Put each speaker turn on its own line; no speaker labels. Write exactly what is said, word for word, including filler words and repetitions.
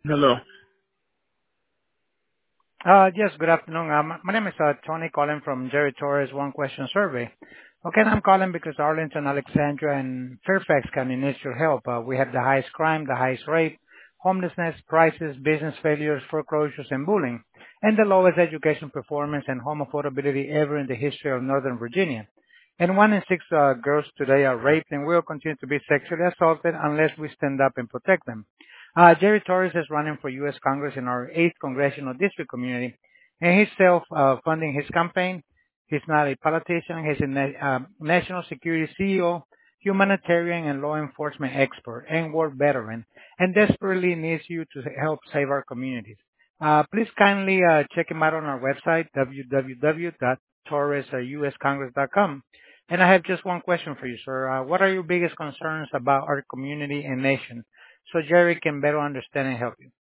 Hello.
Uh Yes, good afternoon. Um, My name is uh Tony calling from Jerry Torres One Question Survey. Okay, and I'm calling because Arlington, Alexandria, and Fairfax County needs your help. Uh, We have the highest crime, the highest rate, homelessness, prices, business failures, foreclosures, and bullying, and the lowest education performance and home affordability ever in the history of Northern Virginia. And one in six uh, girls today are raped and will continue to be sexually assaulted unless we stand up and protect them. Uh, Jerry Torres is running for U S. Congress in our eighth Congressional District community, and he's self-funding his campaign. He's not a politician. He's a na- um, national security C E O, humanitarian and law enforcement expert, and war veteran, and desperately needs you to help save our communities. Uh, please kindly uh, check him out on our website, w w w dot torres u s congress dot com. And I have just one question for you, sir. Uh, what are your biggest concerns about our community and nation? So Jerry can better understand and help you.